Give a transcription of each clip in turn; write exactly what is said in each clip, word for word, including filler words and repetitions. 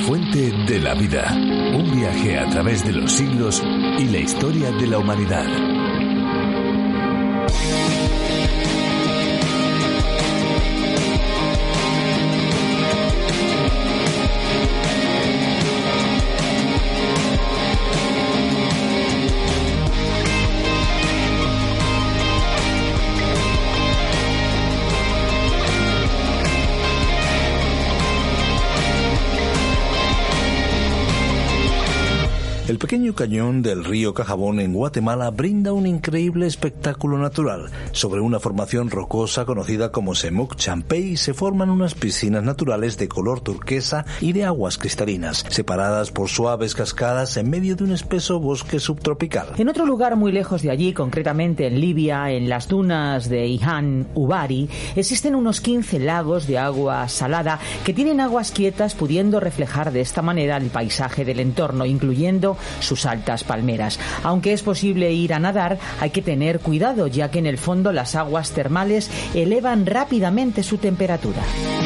Fuente de la Vida, un viaje a través de los siglos y la historia de la humanidad. El pequeño cañón del río Cajabón en Guatemala brinda un increíble espectáculo natural. Sobre una formación rocosa conocida como Semuc Champey se forman unas piscinas naturales de color turquesa y de aguas cristalinas, separadas por suaves cascadas en medio de un espeso bosque subtropical. En otro lugar muy lejos de allí, concretamente en Libia, en las dunas de Ihan Ubari, existen unos quince lagos de agua salada que tienen aguas quietas, pudiendo reflejar de esta manera el paisaje del entorno, incluyendo sus altas palmeras. Aunque es posible ir a nadar, hay que tener cuidado, ya que en el fondo las aguas termales elevan rápidamente su temperatura.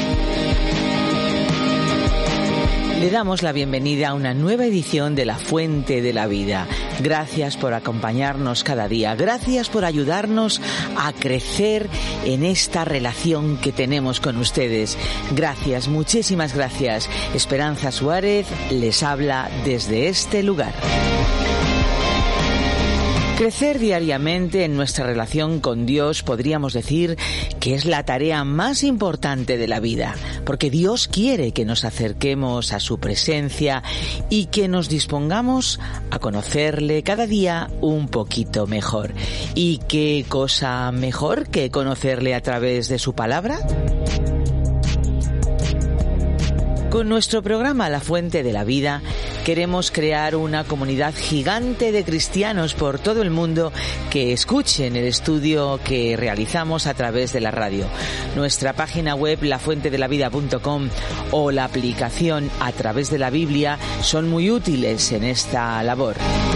Le damos la bienvenida a una nueva edición de La Fuente de la Vida. Gracias por acompañarnos cada día. Gracias por ayudarnos a crecer en esta relación que tenemos con ustedes. Gracias, muchísimas gracias. Esperanza Suárez les habla desde este lugar. Crecer diariamente en nuestra relación con Dios podríamos decir que es la tarea más importante de la vida, porque Dios quiere que nos acerquemos a su presencia y que nos dispongamos a conocerle cada día un poquito mejor. ¿Y qué cosa mejor que conocerle a través de su palabra? Con nuestro programa La Fuente de la Vida queremos crear una comunidad gigante de cristianos por todo el mundo que escuchen el estudio que realizamos a través de la radio. Nuestra página web la fuente de la vida punto com o la aplicación A Través de la Biblia son muy útiles en esta labor.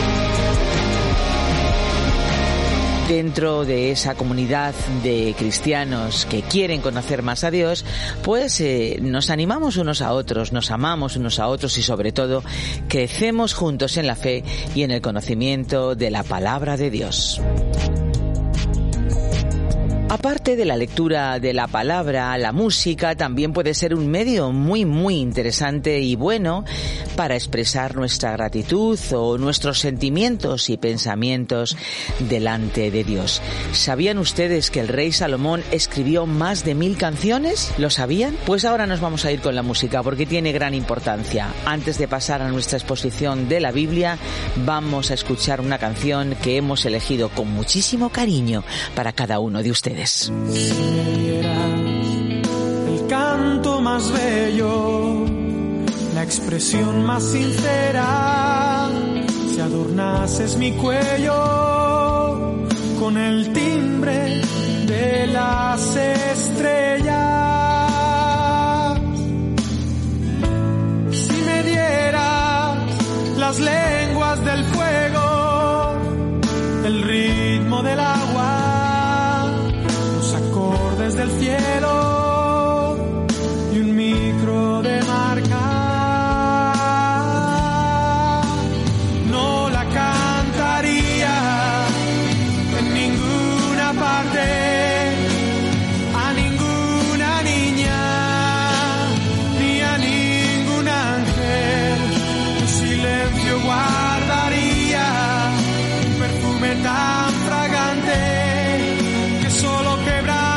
Dentro de esa comunidad de cristianos que quieren conocer más a Dios, pues eh, nos animamos unos a otros, nos amamos unos a otros y sobre todo crecemos juntos en la fe y en el conocimiento de la palabra de Dios. Aparte de la lectura de la palabra, la música también puede ser un medio muy, muy interesante y bueno para expresar nuestra gratitud o nuestros sentimientos y pensamientos delante de Dios. ¿Sabían ustedes que el rey Salomón escribió más de mil canciones? ¿Lo sabían? Pues ahora nos vamos a ir con la música porque tiene gran importancia. Antes de pasar a nuestra exposición de la Biblia, vamos a escuchar una canción que hemos elegido con muchísimo cariño para cada uno de ustedes. Si me dieras el canto más bello, la expresión más sincera, si adornases mi cuello con el timbre de las estrellas, si me dieras las lenguas del fuego, el ritmo del agua, desde el cielo y un micro de marca, no la cantaría en ninguna parte a ninguna niña ni a ningún ángel. Tu silencio guardaría un perfume tan fragante que solo quebra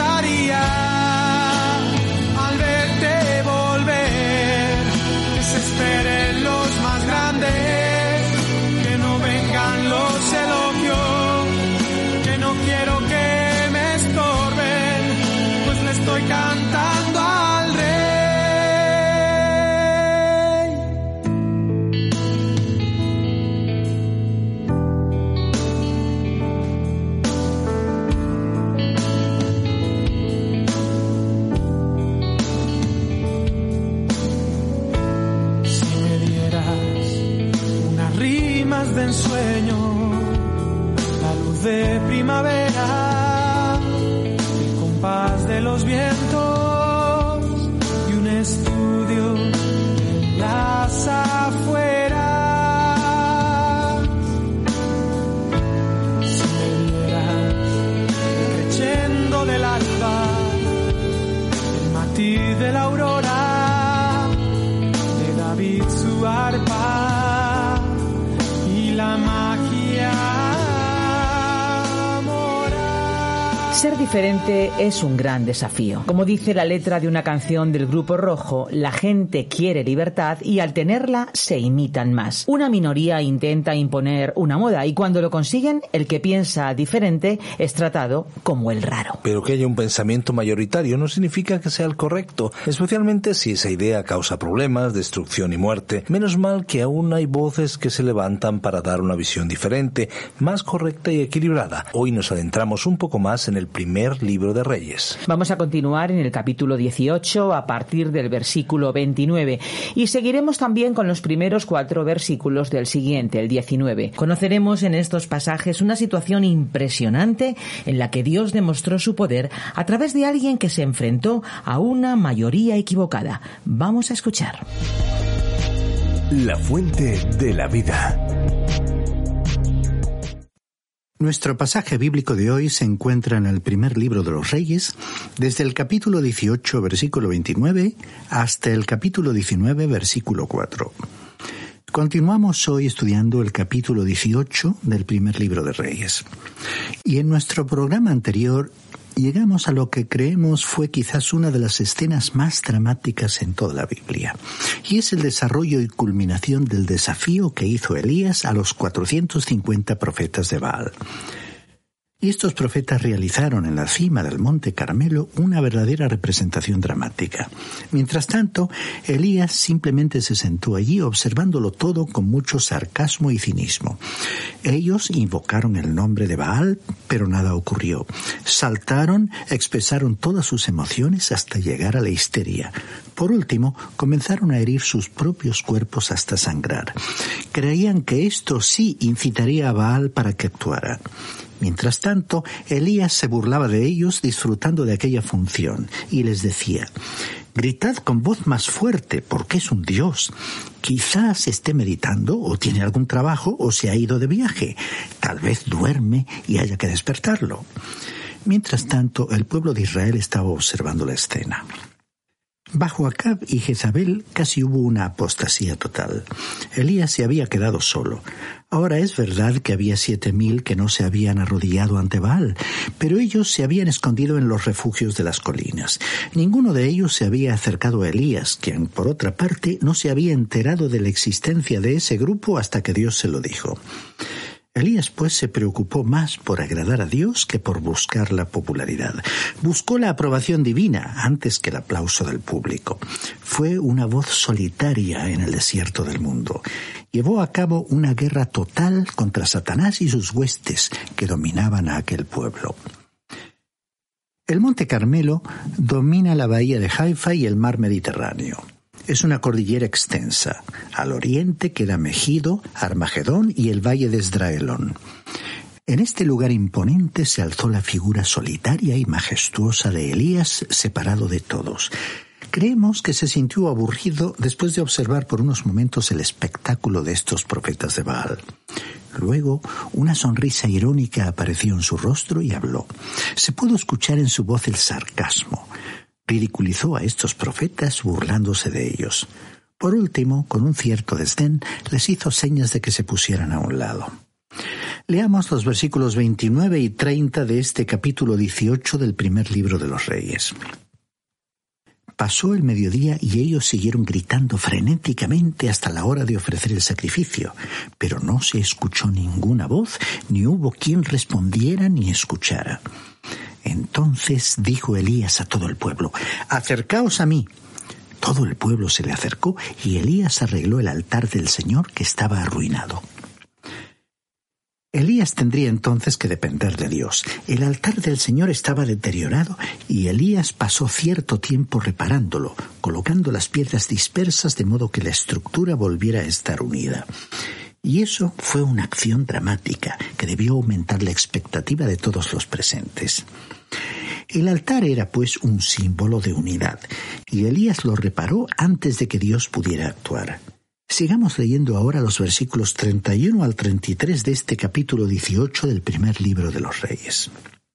al verte volver. Que se esperen los más grandes, que no vengan los elogios, que no quiero que me estorben, pues le estoy cantando al rey. De ensueño, la luz de primavera, el compás de los vientos y un estudio en la Ser diferente es un gran desafío. Como dice la letra de una canción del Grupo Rojo, la gente quiere libertad y al tenerla se imitan más. Una minoría intenta imponer una moda y cuando lo consiguen, el que piensa diferente es tratado como el raro. Pero que haya un pensamiento mayoritario no significa que sea el correcto, especialmente si esa idea causa problemas, destrucción y muerte. Menos mal que aún hay voces que se levantan para dar una visión diferente, más correcta y equilibrada. Hoy nos adentramos un poco más en el primer libro de Reyes. Vamos a continuar en el capítulo dieciocho a partir del versículo veintinueve y seguiremos también con los primeros cuatro versículos del siguiente, el diecinueve. Conoceremos en estos pasajes una situación impresionante en la que Dios demostró su poder a través de alguien que se enfrentó a una mayoría equivocada. Vamos a escuchar. La fuente de la vida. Nuestro pasaje bíblico de hoy se encuentra en el primer libro de los Reyes, desde el capítulo dieciocho, versículo veintinueve, hasta el capítulo diecinueve, versículo cuatro. Continuamos hoy estudiando el capítulo dieciocho del primer libro de Reyes. Y en nuestro programa anterior llegamos a lo que creemos fue quizás una de las escenas más dramáticas en toda la Biblia, y es el desarrollo y culminación del desafío que hizo Elías a los cuatrocientos cincuenta profetas de Baal. Y estos profetas realizaron en la cima del Monte Carmelo una verdadera representación dramática. Mientras tanto, Elías simplemente se sentó allí observándolo todo con mucho sarcasmo y cinismo. Ellos invocaron el nombre de Baal, pero nada ocurrió. Saltaron, expresaron todas sus emociones hasta llegar a la histeria. Por último, comenzaron a herir sus propios cuerpos hasta sangrar. Creían que esto sí incitaría a Baal para que actuara. Mientras tanto, Elías se burlaba de ellos disfrutando de aquella función y les decía: «Gritad con voz más fuerte, porque es un dios. Quizás esté meditando o tiene algún trabajo o se ha ido de viaje. Tal vez duerme y haya que despertarlo». Mientras tanto, el pueblo de Israel estaba observando la escena. Bajo Acab y Jezabel casi hubo una apostasía total. Elías se había quedado solo. Ahora es verdad que había siete mil que no se habían arrodillado ante Baal, pero ellos se habían escondido en los refugios de las colinas. Ninguno de ellos se había acercado a Elías, quien, por otra parte, no se había enterado de la existencia de ese grupo hasta que Dios se lo dijo. Elías, pues, se preocupó más por agradar a Dios que por buscar la popularidad. Buscó la aprobación divina antes que el aplauso del público. Fue una voz solitaria en el desierto del mundo. Llevó a cabo una guerra total contra Satanás y sus huestes que dominaban a aquel pueblo. El Monte Carmelo domina la bahía de Haifa y el mar Mediterráneo. Es una cordillera extensa. Al oriente queda Megido, Armagedón y el valle de Esdraelón. En este lugar imponente se alzó la figura solitaria y majestuosa de Elías, separado de todos. Creemos que se sintió aburrido después de observar por unos momentos el espectáculo de estos profetas de Baal. Luego, una sonrisa irónica apareció en su rostro y habló. Se pudo escuchar en su voz el sarcasmo. Ridiculizó a estos profetas burlándose de ellos. Por último, con un cierto desdén, les hizo señas de que se pusieran a un lado. Leamos los versículos veintinueve y treinta de este capítulo dieciocho del primer libro de los Reyes. Pasó el mediodía y ellos siguieron gritando frenéticamente hasta la hora de ofrecer el sacrificio, pero no se escuchó ninguna voz, ni hubo quien respondiera ni escuchara. Entonces dijo Elías a todo el pueblo: «Acercaos a mí». Todo el pueblo se le acercó y Elías arregló el altar del Señor que estaba arruinado. Elías tendría entonces que depender de Dios. El altar del Señor estaba deteriorado y Elías pasó cierto tiempo reparándolo, colocando las piedras dispersas de modo que la estructura volviera a estar unida. Y eso fue una acción dramática que debió aumentar la expectativa de todos los presentes. El altar era, pues, un símbolo de unidad, y Elías lo reparó antes de que Dios pudiera actuar. Sigamos leyendo ahora los versículos treinta y uno al treinta y tres de este capítulo dieciocho del primer libro de los Reyes.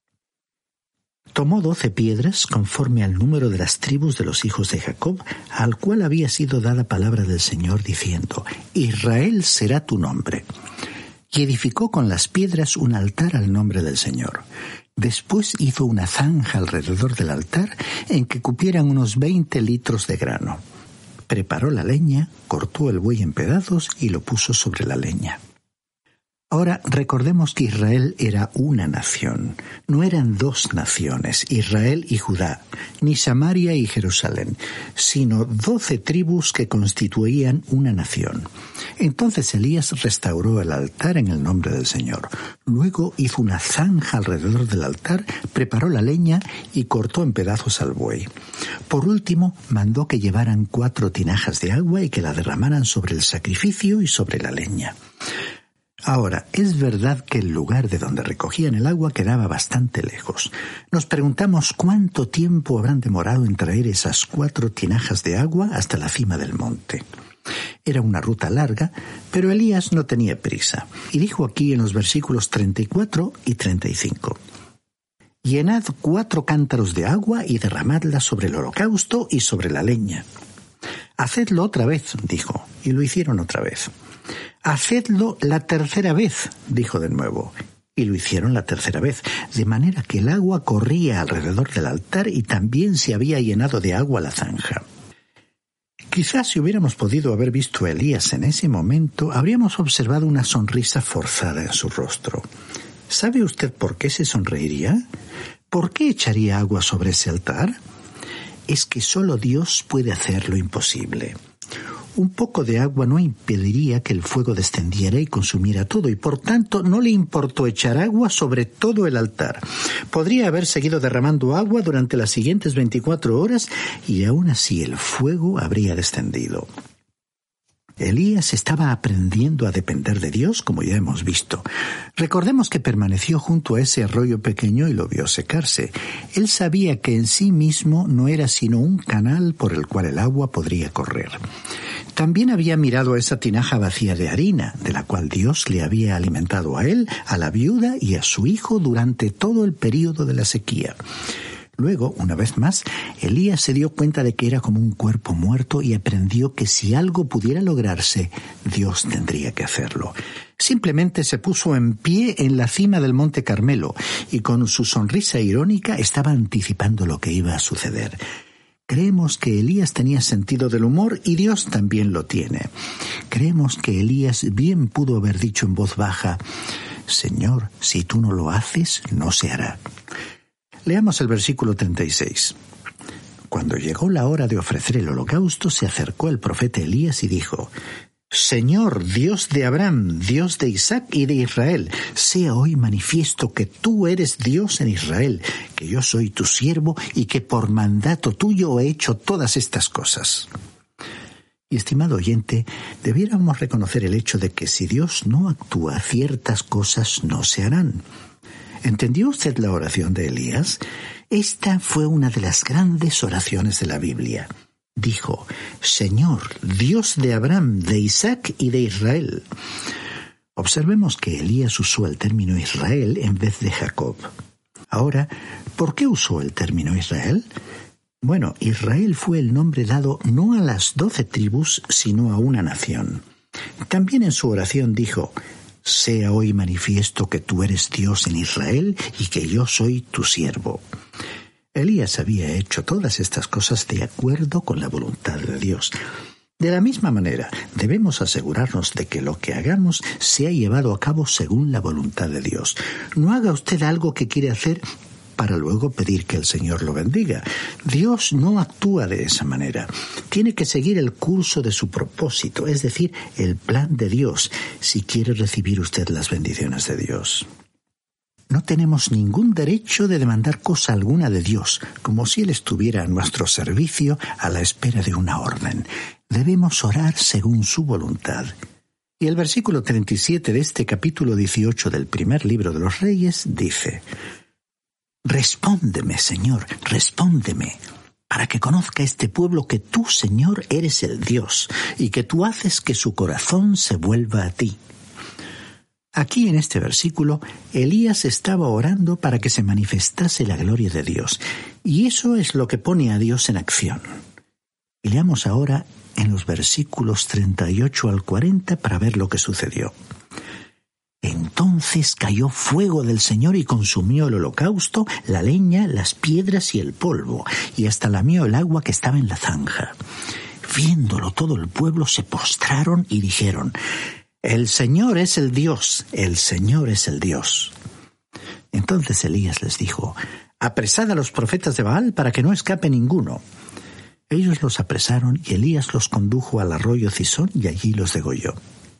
Tomó doce piedras conforme al número de las tribus de los hijos de Jacob, al cual había sido dada palabra del Señor diciendo: Israel será tu nombre. Y edificó con las piedras un altar al nombre del Señor. Después hizo una zanja alrededor del altar en que cupieran unos veinte litros de grano. Preparó la leña, cortó el buey en pedazos y lo puso sobre la leña. Ahora recordemos que Israel era una nación, no eran dos naciones, Israel y Judá, ni Samaria y Jerusalén, sino doce tribus que constituían una nación. Entonces Elías restauró el altar en el nombre del Señor. Luego hizo una zanja alrededor del altar, preparó la leña y cortó en pedazos al buey. Por último, mandó que llevaran cuatro tinajas de agua y que la derramaran sobre el sacrificio y sobre la leña. Ahora, es verdad que el lugar de donde recogían el agua quedaba bastante lejos. Nos preguntamos cuánto tiempo habrán demorado en traer esas cuatro tinajas de agua hasta la cima del monte. Era una ruta larga, pero Elías no tenía prisa, y dijo aquí en los versículos treinta y cuatro y treinta y cinco. «Llenad cuatro cántaros de agua y derramadla sobre el holocausto y sobre la leña». «Hacedlo otra vez», dijo, y lo hicieron otra vez. «Hacedlo la tercera vez», dijo de nuevo, y lo hicieron la tercera vez, de manera que el agua corría alrededor del altar y también se había llenado de agua la zanja. Quizás si hubiéramos podido haber visto a Elías en ese momento, habríamos observado una sonrisa forzada en su rostro. ¿Sabe usted por qué se sonreiría? ¿Por qué echaría agua sobre ese altar? Es que solo Dios puede hacer lo imposible. Un poco de agua no impediría que el fuego descendiera y consumiera todo, y por tanto no le importó echar agua sobre todo el altar. Podría haber seguido derramando agua durante las siguientes veinticuatro horas y aún así el fuego habría descendido. Elías estaba aprendiendo a depender de Dios, como ya hemos visto. Recordemos que permaneció junto a ese arroyo pequeño y lo vio secarse. Él sabía que en sí mismo no era sino un canal por el cual el agua podría correr. También había mirado a esa tinaja vacía de harina, de la cual Dios le había alimentado a él, a la viuda y a su hijo durante todo el período de la sequía. Luego, una vez más, Elías se dio cuenta de que era como un cuerpo muerto y aprendió que si algo pudiera lograrse, Dios tendría que hacerlo. Simplemente se puso en pie en la cima del Monte Carmelo y con su sonrisa irónica estaba anticipando lo que iba a suceder. Creemos que Elías tenía sentido del humor y Dios también lo tiene. Creemos que Elías bien pudo haber dicho en voz baja: «Señor, si tú no lo haces, no se hará». Leamos el versículo treinta y seis. Cuando llegó la hora de ofrecer el holocausto, se acercó el profeta Elías y dijo: «Señor, Dios de Abraham, Dios de Isaac y de Israel, sea hoy manifiesto que tú eres Dios en Israel, que yo soy tu siervo y que por mandato tuyo he hecho todas estas cosas». Y estimado oyente, debiéramos reconocer el hecho de que si Dios no actúa, ciertas cosas no se harán. ¿Entendió usted la oración de Elías? Esta fue una de las grandes oraciones de la Biblia. Dijo: «Señor, Dios de Abraham, de Isaac y de Israel». Observemos que Elías usó el término Israel en vez de Jacob. Ahora, ¿por qué usó el término Israel? Bueno, Israel fue el nombre dado no a las doce tribus, sino a una nación. También en su oración dijo: «Sea hoy manifiesto que tú eres Dios en Israel y que yo soy tu siervo». Elías había hecho todas estas cosas de acuerdo con la voluntad de Dios. De la misma manera, debemos asegurarnos de que lo que hagamos sea llevado a cabo según la voluntad de Dios. No haga usted algo que quiere hacer para luego pedir que el Señor lo bendiga. Dios no actúa de esa manera. Tiene que seguir el curso de su propósito, es decir, el plan de Dios, si quiere recibir usted las bendiciones de Dios. No tenemos ningún derecho de demandar cosa alguna de Dios, como si Él estuviera a nuestro servicio a la espera de una orden. Debemos orar según su voluntad. Y el versículo treinta y siete de este capítulo dieciocho del primer libro de los Reyes dice: «Respóndeme, Señor, respóndeme, para que conozca este pueblo que tú, Señor, eres el Dios, y que tú haces que su corazón se vuelva a ti». Aquí en este versículo, Elías estaba orando para que se manifestase la gloria de Dios, y eso es lo que pone a Dios en acción. Y leamos ahora en los versículos treinta y ocho al cuarenta para ver lo que sucedió. Entonces cayó fuego del Señor y consumió el holocausto, la leña, las piedras y el polvo, y hasta lamió el agua que estaba en la zanja. Viéndolo todo el pueblo se postraron y dijeron: «El Señor es el Dios, el Señor es el Dios». Entonces Elías les dijo: «Apresad a los profetas de Baal para que no escape ninguno». Ellos los apresaron y Elías los condujo al arroyo Cisón y allí los degolló.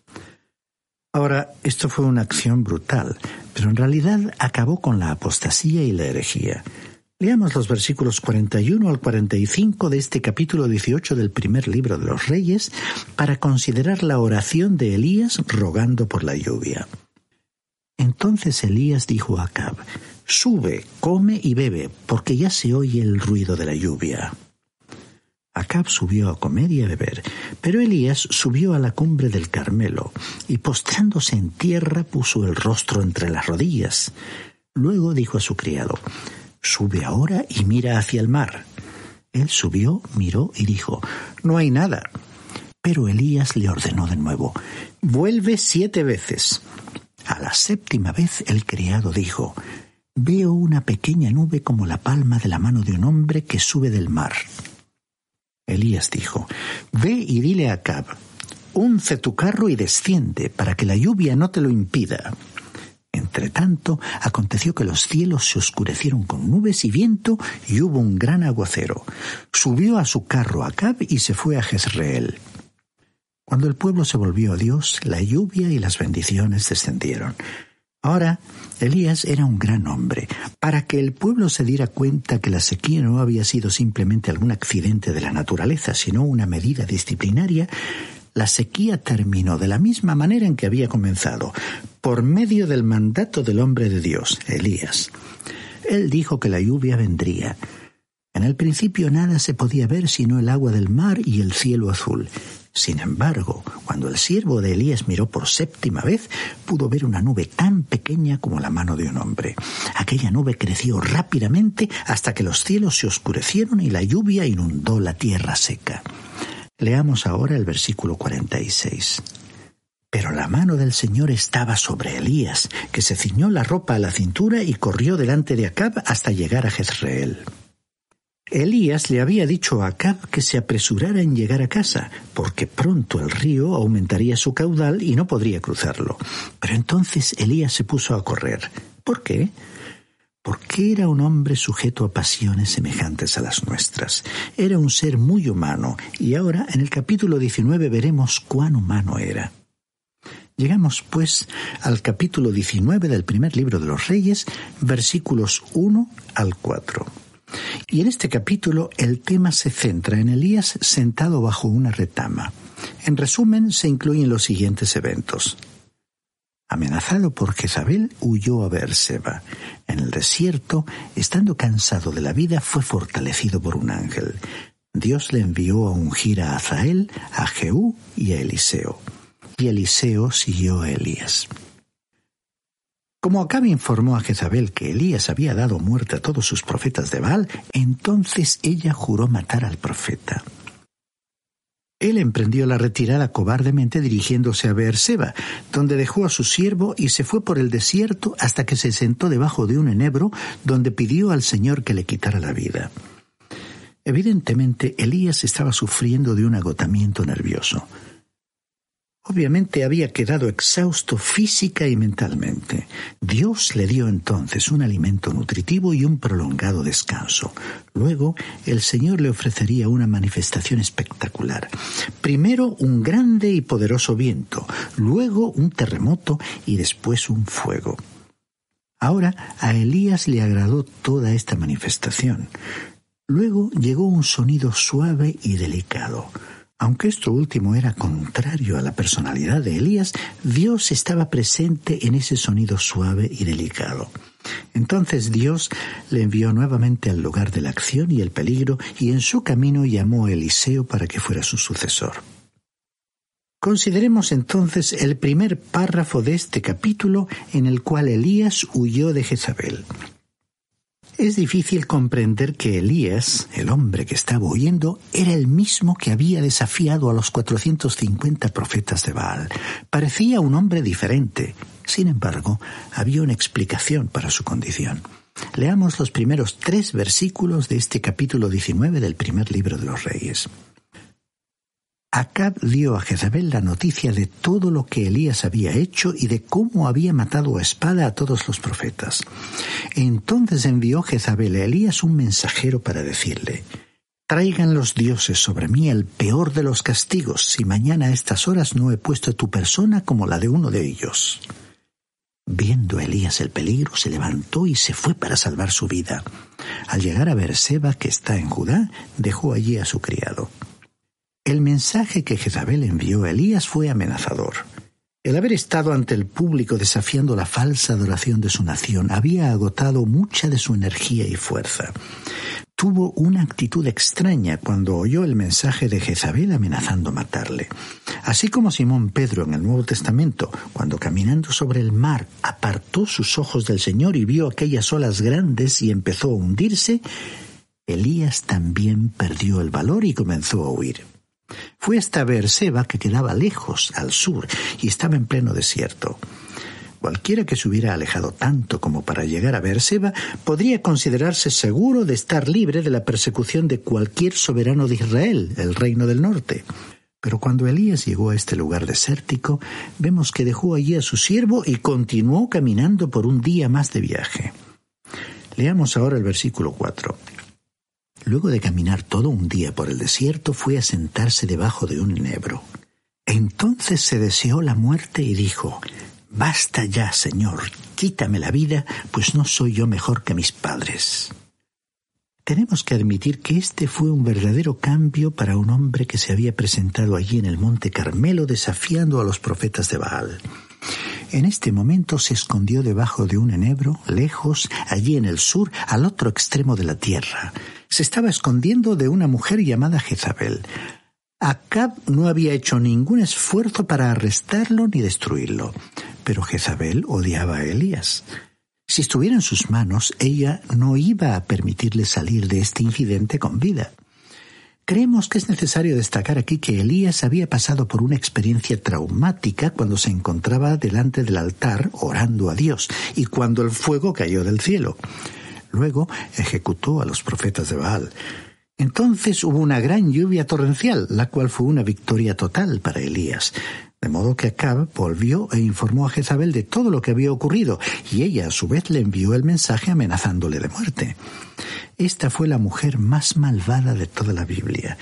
Ahora, esto fue una acción brutal, pero en realidad acabó con la apostasía y la herejía. Leamos los versículos cuarenta y uno al cuarenta y cinco de este capítulo dieciocho del primer libro de los Reyes para considerar la oración de Elías rogando por la lluvia. Entonces Elías dijo a Acab: «Sube, come y bebe, porque ya se oye el ruido de la lluvia». Acab subió a comer y a beber, pero Elías subió a la cumbre del Carmelo y postrándose en tierra puso el rostro entre las rodillas. Luego dijo a su criado: «Sube ahora y mira hacia el mar». Él subió, miró y dijo: «No hay nada». Pero Elías le ordenó de nuevo: «Vuelve siete veces». A la séptima vez el criado dijo: «Veo una pequeña nube como la palma de la mano de un hombre que sube del mar». Elías dijo: «Ve y dile a Acab: unce tu carro y desciende, para que la lluvia no te lo impida». Entretanto, aconteció que los cielos se oscurecieron con nubes y viento, y hubo un gran aguacero. Subió a su carro Acab y se fue a Jezreel. Cuando el pueblo se volvió a Dios, la lluvia y las bendiciones descendieron. Ahora, Elías era un gran hombre. Para que el pueblo se diera cuenta que la sequía no había sido simplemente algún accidente de la naturaleza, sino una medida disciplinaria, la sequía terminó de la misma manera en que había comenzado, por medio del mandato del hombre de Dios, Elías. Él dijo que la lluvia vendría. En el principio nada se podía ver sino el agua del mar y el cielo azul. Sin embargo, cuando el siervo de Elías miró por séptima vez, pudo ver una nube tan pequeña como la mano de un hombre. Aquella nube creció rápidamente hasta que los cielos se oscurecieron y la lluvia inundó la tierra seca. Leamos ahora el versículo cuarenta y seis. Pero la mano del Señor estaba sobre Elías, que se ciñó la ropa a la cintura y corrió delante de Acab hasta llegar a Jezreel. Elías le había dicho a Acab que se apresurara en llegar a casa, porque pronto el río aumentaría su caudal y no podría cruzarlo. Pero entonces Elías se puso a correr. ¿Por qué? Porque era un hombre sujeto a pasiones semejantes a las nuestras. Era un ser muy humano, y ahora en el capítulo diecinueve veremos cuán humano era. Llegamos, pues, al capítulo diecinueve del primer libro de los Reyes, versículos uno al cuatro. Y en este capítulo el tema se centra en Elías sentado bajo una retama. En resumen, se incluyen los siguientes eventos. Amenazado por Jezabel, huyó a Beerseba. En el desierto, estando cansado de la vida, fue fortalecido por un ángel. Dios le envió a ungir a Hazael, a Jehú y a Eliseo. Y Eliseo siguió a Elías. Como Acab informó a Jezabel que Elías había dado muerte a todos sus profetas de Baal, entonces ella juró matar al profeta. Él emprendió la retirada cobardemente dirigiéndose a Beerseba, donde dejó a su siervo y se fue por el desierto hasta que se sentó debajo de un enebro, donde pidió al Señor que le quitara la vida. Evidentemente, Elías estaba sufriendo de un agotamiento nervioso. Obviamente había quedado exhausto física y mentalmente. Dios le dio entonces un alimento nutritivo y un prolongado descanso. Luego, el Señor le ofrecería una manifestación espectacular. Primero un grande y poderoso viento, luego un terremoto y después un fuego. Ahora a Elías le agradó toda esta manifestación. Luego llegó un sonido suave y delicado. Aunque esto último era contrario a la personalidad de Elías, Dios estaba presente en ese sonido suave y delicado. Entonces Dios le envió nuevamente al lugar de la acción y el peligro, y en su camino llamó a Eliseo para que fuera su sucesor. Consideremos entonces el primer párrafo de este capítulo en el cual Elías huyó de Jezabel. Es difícil comprender que Elías, el hombre que estaba huyendo, era el mismo que había desafiado a los cuatrocientos cincuenta profetas de Baal. Parecía un hombre diferente. Sin embargo, había una explicación para su condición. Leamos los primeros tres versículos de este capítulo diecinueve del primer libro de los Reyes. Acab dio a Jezabel la noticia de todo lo que Elías había hecho y de cómo había matado a espada a todos los profetas. Entonces envió Jezabel a Elías un mensajero para decirle: «Traigan los dioses sobre mí el peor de los castigos, si mañana a estas horas no he puesto tu persona como la de uno de ellos». Viendo Elías el peligro, se levantó y se fue para salvar su vida. Al llegar a Beerseba, que está en Judá, dejó allí a su criado. El mensaje que Jezabel envió a Elías fue amenazador. El haber estado ante el público desafiando la falsa adoración de su nación había agotado mucha de su energía y fuerza. Tuvo una actitud extraña cuando oyó el mensaje de Jezabel amenazando matarle. Así como Simón Pedro en el Nuevo Testamento, cuando caminando sobre el mar apartó sus ojos del Señor y vio aquellas olas grandes y empezó a hundirse, Elías también perdió el valor y comenzó a huir. Fue hasta Beerseba, que quedaba lejos, al sur, y estaba en pleno desierto. Cualquiera que se hubiera alejado tanto como para llegar a Beerseba podría considerarse seguro de estar libre de la persecución de cualquier soberano de Israel, el reino del norte. Pero cuando Elías llegó a este lugar desértico, vemos que dejó allí a su siervo y continuó caminando por un día más de viaje. Leamos ahora el versículo cuatro. Luego de caminar todo un día por el desierto, fue a sentarse debajo de un enebro. Entonces se deseó la muerte y dijo: «Basta ya, Señor, quítame la vida, pues no soy yo mejor que mis padres». Tenemos que admitir que este fue un verdadero cambio para un hombre que se había presentado allí en el Monte Carmelo desafiando a los profetas de Baal. En este momento se escondió debajo de un enebro, lejos, allí en el sur, al otro extremo de la tierra. Se estaba escondiendo de una mujer llamada Jezabel. Acab no había hecho ningún esfuerzo para arrestarlo ni destruirlo, pero Jezabel odiaba a Elías. Si estuviera en sus manos, ella no iba a permitirle salir de este incidente con vida. Creemos que es necesario destacar aquí que Elías había pasado por una experiencia traumática cuando se encontraba delante del altar orando a Dios y cuando el fuego cayó del cielo. Luego ejecutó a los profetas de Baal. Entonces hubo una gran lluvia torrencial, la cual fue una victoria total para Elías. De modo que Acab volvió e informó a Jezabel de todo lo que había ocurrido, y ella a su vez le envió el mensaje amenazándole de muerte. Esta fue la mujer más malvada de toda la Biblia.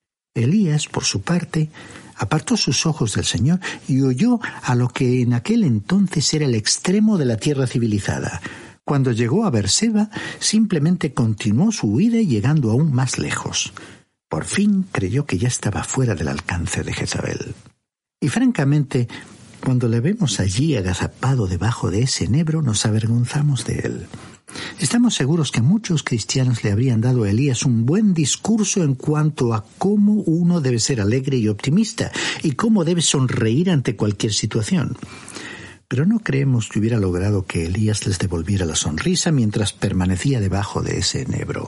Elías, por su parte, apartó sus ojos del Señor y huyó a lo que en aquel entonces era el extremo de la tierra civilizada. Cuando llegó a Beerseba, simplemente continuó su huida llegando aún más lejos. Por fin creyó que ya estaba fuera del alcance de Jezabel. Y francamente, cuando le vemos allí agazapado debajo de ese enebro, nos avergonzamos de él. Estamos seguros que muchos cristianos le habrían dado a Elías un buen discurso en cuanto a cómo uno debe ser alegre y optimista y cómo debe sonreír ante cualquier situación. Pero no creemos que hubiera logrado que Elías les devolviera la sonrisa mientras permanecía debajo de ese enebro.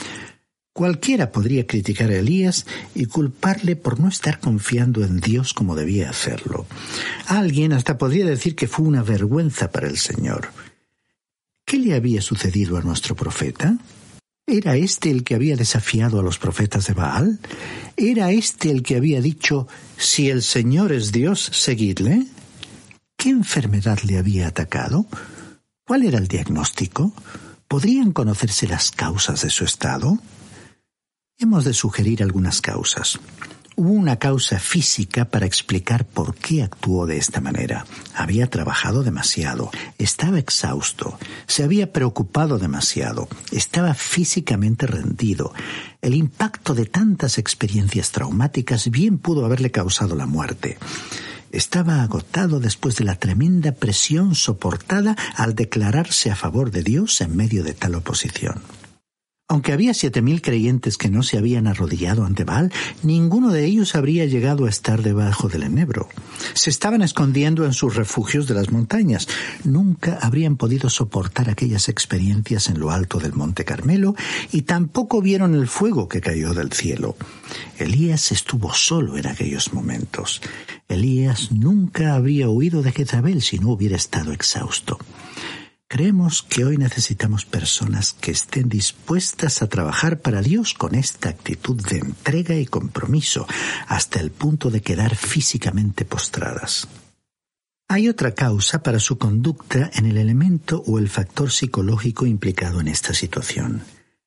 Cualquiera podría criticar a Elías y culparle por no estar confiando en Dios como debía hacerlo. Alguien hasta podría decir que fue una vergüenza para el Señor. ¿Qué le había sucedido a nuestro profeta? ¿Era este el que había desafiado a los profetas de Baal? ¿Era este el que había dicho, si el Señor es Dios, seguidle? ¿Qué enfermedad le había atacado? ¿Cuál era el diagnóstico? ¿Podrían conocerse las causas de su estado? Hemos de sugerir algunas causas. Hubo una causa física para explicar por qué actuó de esta manera. Había trabajado demasiado, estaba exhausto, se había preocupado demasiado, estaba físicamente rendido. El impacto de tantas experiencias traumáticas bien pudo haberle causado la muerte. Estaba agotado después de la tremenda presión soportada al declararse a favor de Dios en medio de tal oposición. Aunque había siete mil creyentes que no se habían arrodillado ante Baal, ninguno de ellos habría llegado a estar debajo del enebro. Se estaban escondiendo en sus refugios de las montañas. Nunca habrían podido soportar aquellas experiencias en lo alto del Monte Carmelo y tampoco vieron el fuego que cayó del cielo. Elías estuvo solo en aquellos momentos. Elías nunca habría huido de Jezabel si no hubiera estado exhausto. Creemos que hoy necesitamos personas que estén dispuestas a trabajar para Dios con esta actitud de entrega y compromiso, hasta el punto de quedar físicamente postradas. Hay otra causa para su conducta en el elemento o el factor psicológico implicado en esta situación.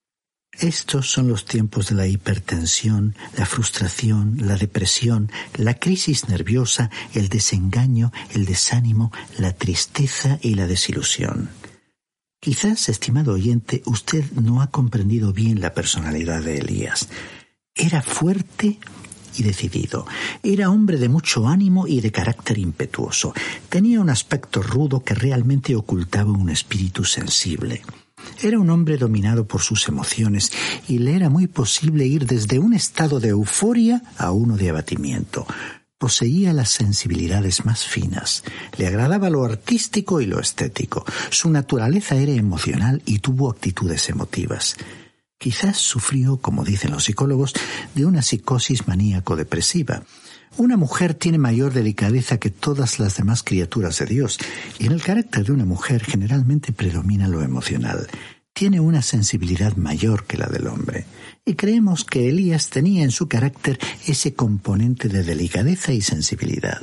Estos son los tiempos de la hipertensión, la frustración, la depresión, la crisis nerviosa, el desengaño, el desánimo, la tristeza y la desilusión. Quizás, estimado oyente, usted no ha comprendido bien la personalidad de Elías. Era fuerte y decidido. Era hombre de mucho ánimo y de carácter impetuoso. Tenía un aspecto rudo que realmente ocultaba un espíritu sensible. Era un hombre dominado por sus emociones y le era muy posible ir desde un estado de euforia a uno de abatimiento. Poseía las sensibilidades más finas. Le agradaba lo artístico y lo estético. Su naturaleza era emocional y tuvo actitudes emotivas. Quizás sufrió, como dicen los psicólogos, de una psicosis maníaco-depresiva. Una mujer tiene mayor delicadeza que todas las demás criaturas de Dios, y en el carácter de una mujer generalmente predomina lo emocional. Tiene una sensibilidad mayor que la del hombre, y creemos que Elías tenía en su carácter ese componente de delicadeza y sensibilidad.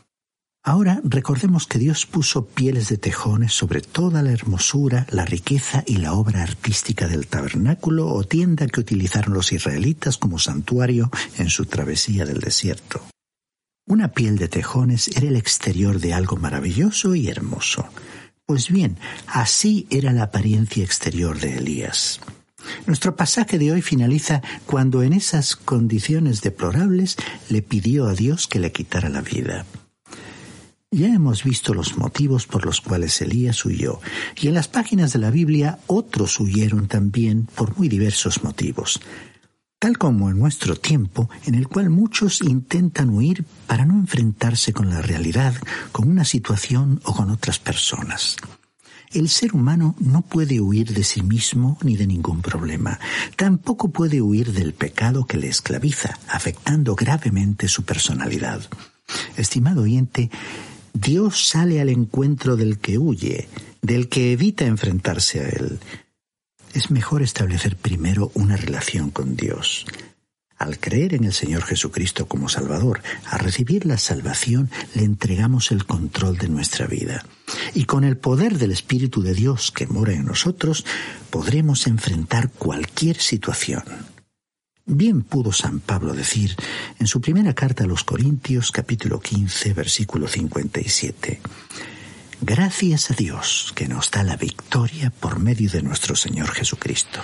Ahora recordemos que Dios puso pieles de tejones sobre toda la hermosura, la riqueza y la obra artística del tabernáculo o tienda que utilizaron los israelitas como santuario en su travesía del desierto. Una piel de tejones era el exterior de algo maravilloso y hermoso. Pues bien, así era la apariencia exterior de Elías. Nuestro pasaje de hoy finaliza cuando en esas condiciones deplorables le pidió a Dios que le quitara la vida. Ya hemos visto los motivos por los cuales Elías huyó, y en las páginas de la Biblia otros huyeron también por muy diversos motivos. Tal como en nuestro tiempo, en el cual muchos intentan huir para no enfrentarse con la realidad, con una situación o con otras personas. El ser humano no puede huir de sí mismo ni de ningún problema. Tampoco puede huir del pecado que le esclaviza, afectando gravemente su personalidad. Estimado oyente, Dios sale al encuentro del que huye, del que evita enfrentarse a él. Es mejor establecer primero una relación con Dios. Al creer en el Señor Jesucristo como Salvador, a recibir la salvación, le entregamos el control de nuestra vida. Y con el poder del Espíritu de Dios que mora en nosotros, podremos enfrentar cualquier situación. Bien pudo San Pablo decir en su primera carta a los Corintios, capítulo quince, versículo cincuenta y siete: Gracias a Dios que nos da la victoria por medio de nuestro Señor Jesucristo.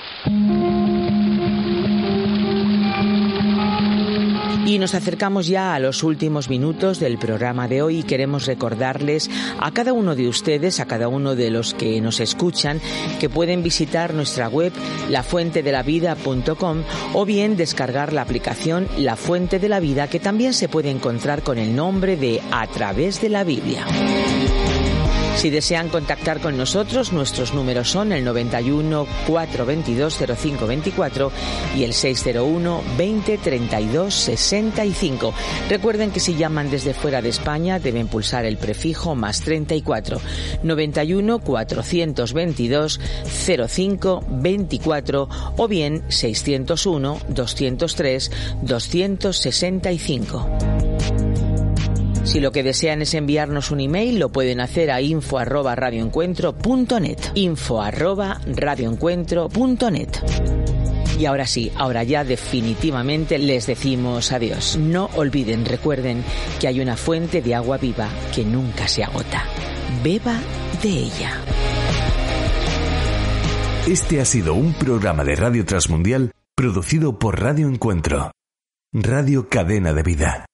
Y nos acercamos ya a los últimos minutos del programa de hoy y queremos recordarles a cada uno de ustedes, a cada uno de los que nos escuchan, que pueden visitar nuestra web la fuente de la vida punto com o bien descargar la aplicación La Fuente de la Vida, que también se puede encontrar con el nombre de A Través de la Biblia. Si desean contactar con nosotros, nuestros números son el noventa y uno, cuatrocientos veintidós, cero cinco veinticuatro y el seiscientos uno, veinte, treinta y dos, sesenta y cinco. Recuerden que si llaman desde fuera de España deben pulsar el prefijo más treinta y cuatro, noventa y uno, cuatrocientos veintidós, cero cinco veinticuatro o bien seiscientos uno, doscientos tres, doscientos sesenta y cinco. Si lo que desean es enviarnos un email, lo pueden hacer a info arroba radioencuentro punto net. info arroba radioencuentro punto net. Y ahora sí, ahora ya definitivamente les decimos adiós. No olviden, recuerden que hay una fuente de agua viva que nunca se agota. Beba de ella. Este ha sido un programa de Radio Transmundial producido por Radio Encuentro, Radio Cadena de Vida.